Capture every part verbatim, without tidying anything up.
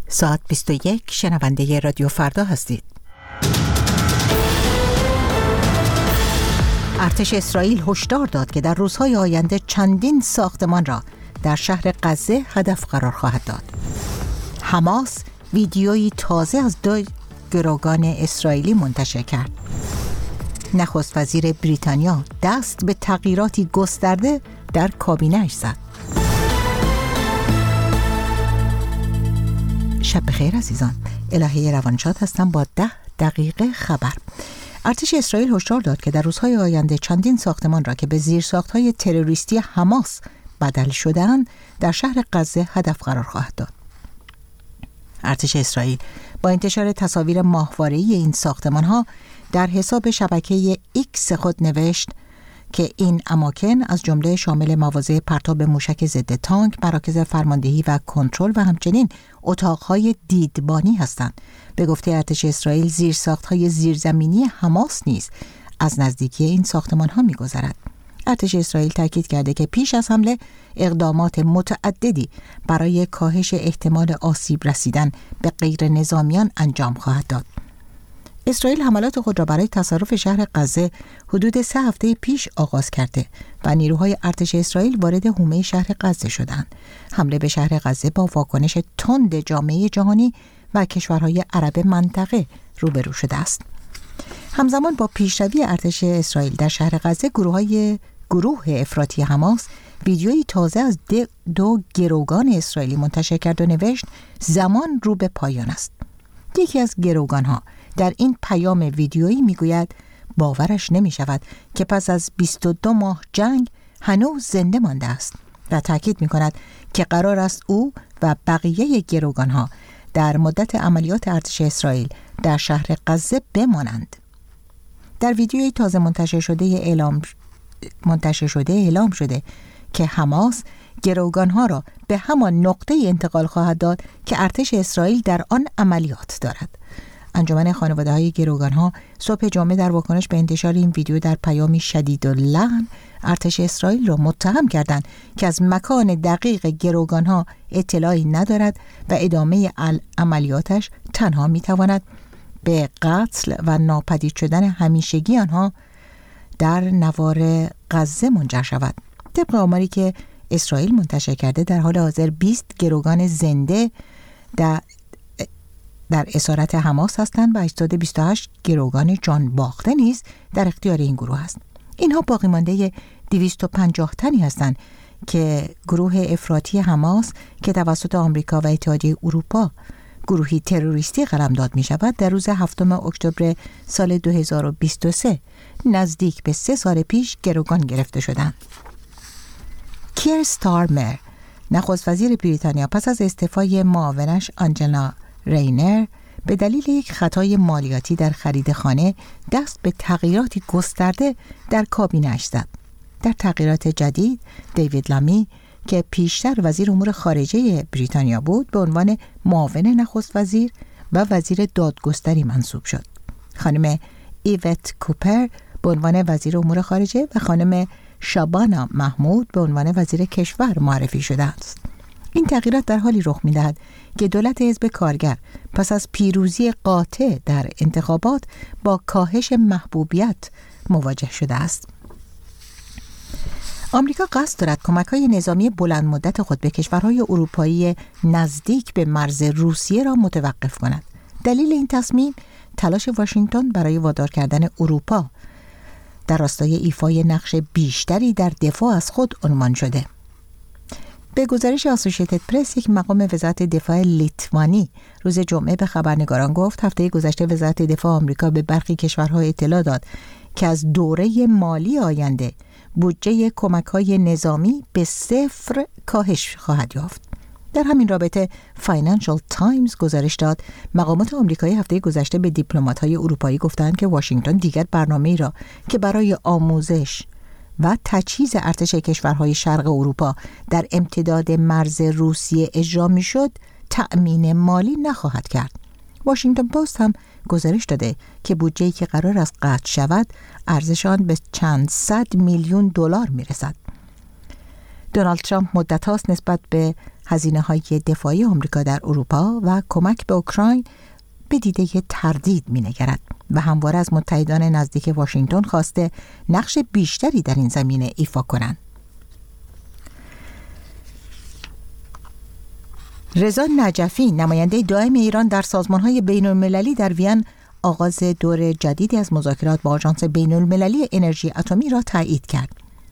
ساعت بیست و یک شنونده رادیو فردا هستید. ارتش اسرائیل هشدار داد که در روزهای آینده چندین ساختمان را در شهر غزه هدف قرار خواهد داد. حماس ویدیویی تازه از دو گروگان اسرائیلی منتشر کرد. نخست وزیر بریتانیا دست به تغییراتی گسترده در کابینه‌اش زد. شب بخیر عزیزان، الهه روانشاد هستم با ده دقیقه خبر. ارتش اسرائیل هشدار داد که در روزهای آینده چندین ساختمان را که به زیرساخت‌های تروریستی حماس بدل شده‌اند در شهر غزه هدف قرار خواهد داد. ارتش اسرائیل با انتشار تصاویر ماهواره‌ای این ساختمان‌ها در حساب شبکه ایکس خود نوشت که این اماکن از جمله شامل مواضع پرتاب موشک ضد تانک، مراکز فرماندهی و کنترل و همچنین اتاق‌های دیدبانی هستند. به گفته ارتش اسرائیل، زیرساخت‌های زیرزمینی حماس نیز از نزدیکی این ساختمان‌ها می‌گذرد. ارتش اسرائیل تاکید کرده که پیش از حمله اقدامات متعددی برای کاهش احتمال آسیب رسیدن به غیر نظامیان انجام خواهد داد. اسرائیل حملات خود را برای تصرف شهر غزه حدود سه هفته پیش آغاز کرده و نیروهای ارتش اسرائیل وارد حومه شهر غزه شدند. حمله به شهر غزه با واکنش تند جامعه جهانی و کشورهای عرب منطقه روبرو شده است. همزمان با پیشروی ارتش اسرائیل در شهر غزه، گروه‌های گروه افراطی حماس ویدیویی تازه از دو گروگان اسرائیلی منتشر کرد و نوشت زمان رو به پایان است. یکی از گروگان‌ها در این پیام ویدیویی میگوید باورش نمی شود که پس از بیست و دو ماه جنگ هنوز زنده مانده است و تاکید می کند که قرار است او و بقیه گروگان‌ها در مدت عملیات ارتش اسرائیل در شهر غزه بمانند. در ویدیوی تازه منتشر شده اعلام منتشر شده اعلام شده که حماس گروگان‌ها را به همان نقطه انتقال خواهد داد که ارتش اسرائیل در آن عملیات دارد. انجمن خانواده‌های گروگان‌ها صبح جمعه در واکنش به انتشار این ویدیو در پیامی شدیداللحن ارتش اسرائیل را متهم کردند که از مکان دقیق گروگان‌ها اطلاعی ندارد و ادامه عملیاتش تنها می‌تواند به قتل و ناپدید شدن همیشگی آنها در نوار غزه منجر شود. طبق آماری که اسرائیل منتشر کرده، در حال حاضر بیست گروگان زنده در در اسارت حماس هستند و هشتصد و بیست و هشت گروگان جان باخته نیز در اختیار این گروه است. اینها باقی مانده دویست و پنجاه تنی هستند که گروه افراطی حماس که توسط آمریکا و اتحادیه اروپا گروهی تروریستی قلمداد می شود، در روز هفتم اکتبر سال دو هزار و بیست و سه نزدیک به سه سال پیش گروگان گرفته شدند. کیر ستارمر، نخست وزیر بریتانیا، پس از استعفای معاونش آنجلا رینر به دلیل یک خطای مالیاتی در خرید خانه دست به تغییراتی گسترده در کابینه‌اش زد. در تغییرات جدید، دیوید لامی که پیشتر وزیر امور خارجه بریتانیا بود، به عنوان معاون نخست وزیر و وزیر دادگستری منصوب شد. خانم ایوت کوپر به عنوان وزیر امور خارجه و خانم شابانا محمود به عنوان وزیر کشور معرفی شده است. این تغییرات در حالی رخ می‌دهد که دولت حزب کارگر پس از پیروزی قاطع در انتخابات با کاهش محبوبیت مواجه شده است. آمریکا قصد دارد کمک‌های نظامی بلند مدت خود به کشورهای اروپایی نزدیک به مرز روسیه را متوقف کند. دلیل این تصمیم تلاش واشنگتن برای وادار کردن اروپا در راستای ایفای نقش بیشتری در دفاع از خود عنوان شده. به گزارش اسوسییتد پرس، یک مقام وزارت دفاع لیتوانی روز جمعه به خبرنگاران گفت هفته گذشته وزارت دفاع آمریکا به برخی کشورها اطلاع داد که از دوره مالی آینده بودجه کمک‌های نظامی به صفر کاهش خواهد یافت. در همین رابطه فاینانشال تایمز گزارش داد مقامات آمریکایی هفته گذشته به دیپلمات‌های اروپایی گفتند که واشنگتن دیگر برنامه‌ای را که برای آموزش و تجهیز ارتش کشورهای شرق اروپا در امتداد مرز روسیه اجرا می‌شد تأمین مالی نخواهد کرد. واشنگتن پست هم گزارش داده که بودجه‌ای که قرار است قطع شود ارزش آن به چند صد میلیون دلار می‌رسد. دونالد ترامپ مدت هاست نسبت به هزینه‌های دفاعی آمریکا در اروپا و کمک به اوکراین به دیده تردید می‌نگرد و همواره از متحدان نزدیک واشنگتن خواسته نقش بیشتری در این زمینه ایفا کنند. رضا نجفی، نماینده دائم ایران در سازمان‌های بین‌المللی در وین، آغاز دور جدیدی از مذاکرات با آژانس بین‌المللی انرژی اتمی را تایید کرد.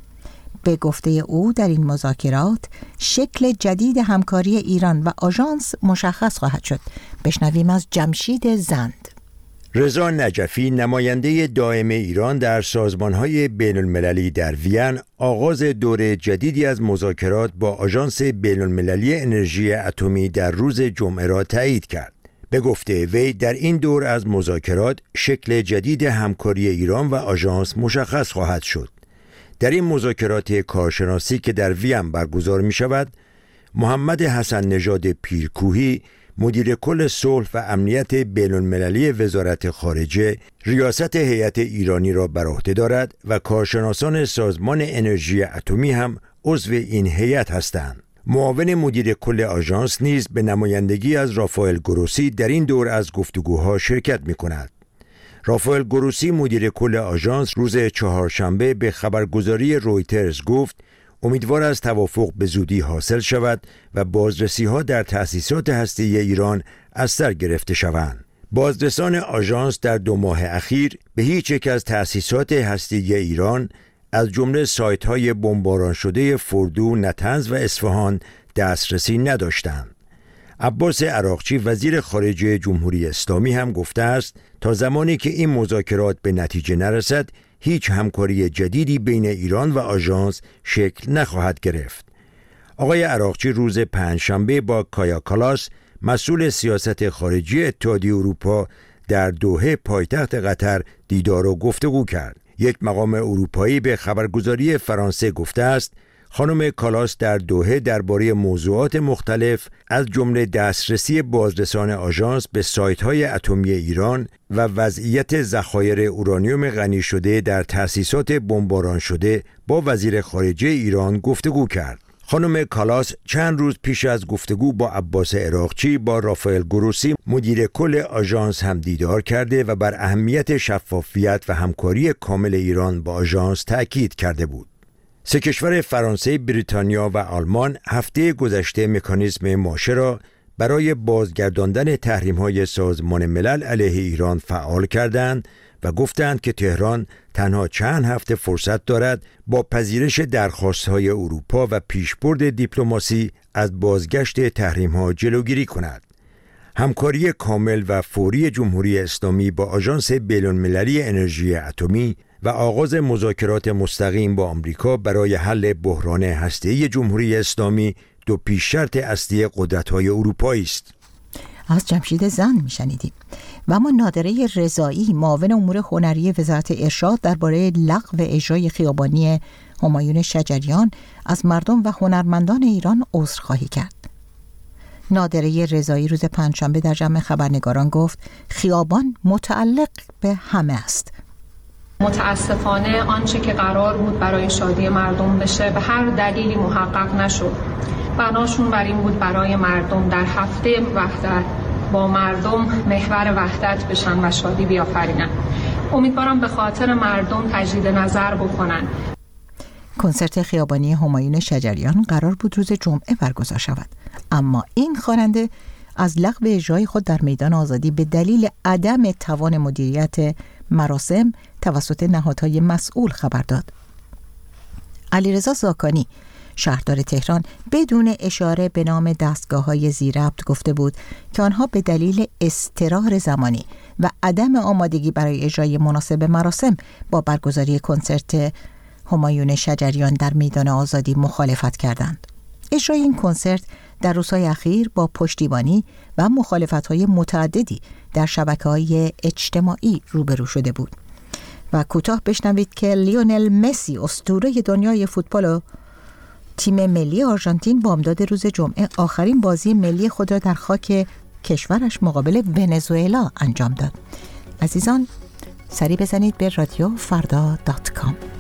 به گفته او در این مذاکرات شکل جدید همکاری ایران و آژانس مشخص خواهد شد. بشنویم از جمشید زند. رضا نجفی، نماینده دائم ایران در سازمان‌های بین‌المللی در وین، آغاز دور جدیدی از مذاکرات با آژانس بین‌المللی انرژی اتمی در روز جمعه را تایید کرد. به گفته وی در این دور از مذاکرات شکل جدید همکاری ایران و آژانس مشخص خواهد شد. در این مذاکرات کارشناسی که در وین برگزار می شود، محمد حسن نژاد پیرکوهی، مدیر کل صلح و امنیت بین‌المللی وزارت خارجه، ریاست هیئت ایرانی را بر عهده دارد و کارشناسان سازمان انرژی اتمی هم عضو این هیئت هستند. معاون مدیر کل آژانس نیز به نمایندگی از رافائل گروسی در این دور از گفتگوها شرکت می کند. رافائل گروسی، مدیر کل آژانس، روز چهارشنبه به خبرگزاری رویترز گفت امیدوار است توافق به زودی حاصل شود و بازرسی‌ها در تأسیسات هسته‌ای ایران از سر گرفته شوند. بازرسان آژانس در دو ماه اخیر به هیچ یک از تأسیسات هسته‌ای ایران از جمله سایت‌های بمباران شده فردو، نطنز و اصفهان دسترسی نداشتند. عباس عراقچی، وزیر خارجه جمهوری اسلامی، هم گفته است تا زمانی که این مذاکرات به نتیجه نرسد هیچ همکاری جدیدی بین ایران و آژانس شکل نخواهد گرفت. آقای عراقچی روز پنجشنبه با کایا کالاس، مسئول سیاست خارجی اتحادیه اروپا، در دوحه پایتخت قطر دیدار و گفتگو کرد. یک مقام اروپایی به خبرگزاری فرانسه گفته است خانم کالاس در دوحه درباره موضوعات مختلف از جمله دسترسی بازرسان آژانس به سایت‌های اتمی ایران و وضعیت ذخایر اورانیوم غنی شده در تأسیسات بمباران شده با وزیر خارجه ایران گفتگو کرد. خانم کالاس چند روز پیش از گفتگو با عباس عراقچی با رافائل گروسی، مدیر کل آژانس، هم دیدار کرده و بر اهمیت شفافیت و همکاری کامل ایران با آژانس تأکید کرده بود. سه کشور فرانسه، بریتانیا و آلمان هفته گذشته مکانیزم ماشه را برای بازگرداندن تحریم‌های سازمان ملل علیه ایران فعال کردند و گفتند که تهران تنها چند هفته فرصت دارد با پذیرش درخواست‌های اروپا و پیشبرد دیپلماسی از بازگشت تحریم‌ها جلوگیری کند. همکاری کامل و فوری جمهوری اسلامی با آژانس بین‌المللی انرژی اتمی و آغاز مذاکرات مستقیم با آمریکا برای حل بحران هسته‌ای جمهوری اسلامی دو پیش شرط اصلی قدرت‌های اروپایی است. از جمشید زند میشنیدیم. و اما نادره رضایی، معاون امور هنری وزارت ارشاد، درباره لغو اجرای خیابانی همایون شجریان از مردم و هنرمندان ایران عذرخواهی کرد. نادره رضایی روز پنجشنبه در جمع خبرنگاران گفت خیابان متعلق به همه است. متاسفانه آنچه که قرار بود برای شادی مردم بشه به هر دلیلی محقق نشد. بناشون بر این بود برای مردم در هفته وحدت با مردم محور وحدت بشن و شادی بیافرینن. امیدوارم به خاطر مردم تجدید نظر بکنن. کنسرت خیابانی همایون شجریان قرار بود روز جمعه برگزار شود، اما این خواننده از لغو اجرای خود در میدان آزادی به دلیل عدم توان مدیریت مراسم توسط نهادهای مسئول خبر داد. علیرضا زاکانی، شهردار تهران، بدون اشاره به نام دستگاه‌های ذی‌ربط گفته بود که آنها به دلیل اضطرار زمانی و عدم آمادگی برای اجرای مناسب مراسم با برگزاری کنسرت همایون شجریان در میدان آزادی مخالفت کردند. اجرای این کنسرت در روزهای اخیر با پشتیبانی و مخالفت‌های متعددی در شبکه‌های اجتماعی روبرو شده بود. و کوتاه بشنوید که لیونل مسی، اسطوره دنیای فوتبال و تیم ملی آرژانتین، بامداد روز جمعه آخرین بازی ملی خود را در خاک کشورش مقابل ونزوئلا انجام داد. عزیزان، سری بزنید به رادیو فردا دات کام.